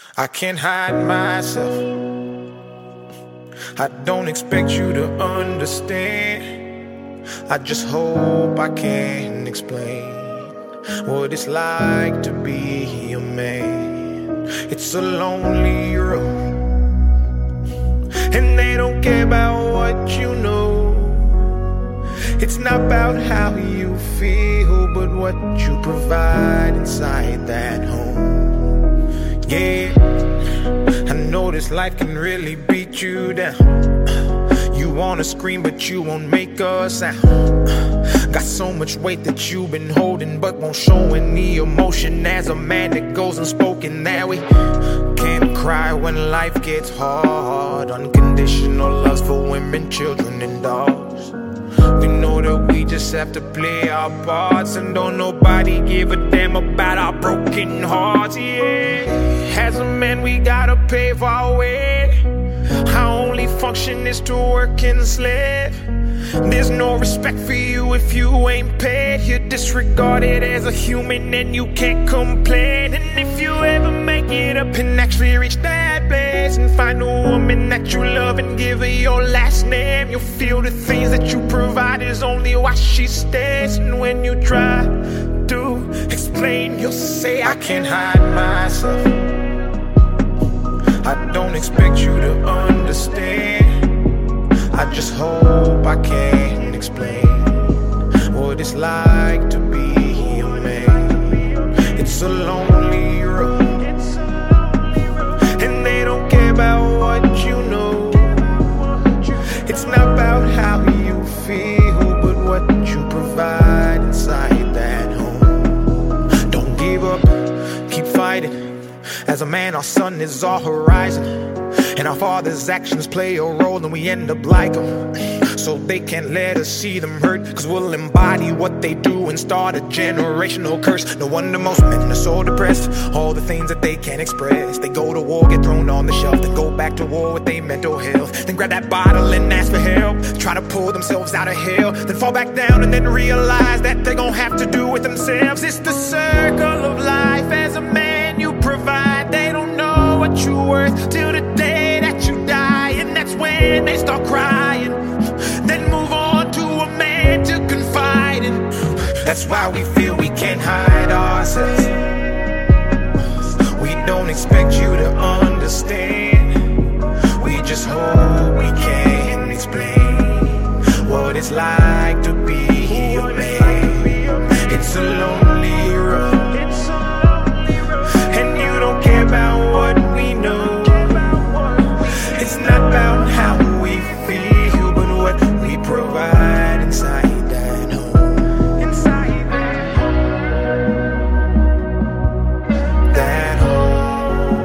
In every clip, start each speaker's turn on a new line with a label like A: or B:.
A: I can't hide myself. I don't expect you to understand. I just hope I can explain what it's like to be a man. It's a lonely road, and they don't care about what you know. It's not about how you feel, but what you provide inside that home. Yeah, I know this life can really beat you down. You wanna scream, but you won't make a sound. Got so much weight that you've been holding, but won't show any emotion. As a man that goes unspoken, that we can't cry when life gets hard. Unconditional loves for women, children, and dogs. We know that we just have to play our parts, and don't nobody give a damn about our broken hearts, yeah. As a man, we gotta pave our way. Our only function is to work and slave. There's no respect for you if you ain't paid. You're disregarded as a human and you can't complain. And if you ever make it up and actually reach that place and find a woman that you love and give her your last name, you'll feel the things that you provide is only why she stays. And when you try to explain, you'll say, I can't hide myself. I don't expect you to understand. I just hope I can explain what it's like to be a man. It's a lonely road, and they don't care about what you know. It's not about how you feel, but what you provide inside that home. Don't give up, keep fighting. As a man, our sun is our horizon, and our father's actions play a role, and we end up like them. So they can't let us see them hurt, cause we'll embody what they do and start a generational curse. No wonder most men are so depressed, all the things that they can't express. They go to war, get thrown on the shelf, then go back to war with their mental health. Then grab that bottle and ask for help, try to pull themselves out of hell, then fall back down and then realize that they're gonna have to do it themselves. It's the circle of life. As a man, you provide. They don't know what you're worth till the day that you die, and that's when they start crying. Then move on to a man to confide in. That's why we feel we can't hide ourselves. We don't expect you to understand. We just hope we can explain what it's like to be a man. It's a lonely road, and you don't care about what we know. It's not about how we feel, but what we provide inside that home. Inside that home.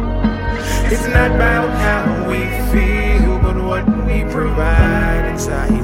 A: It's not about how we feel, but what we provide inside.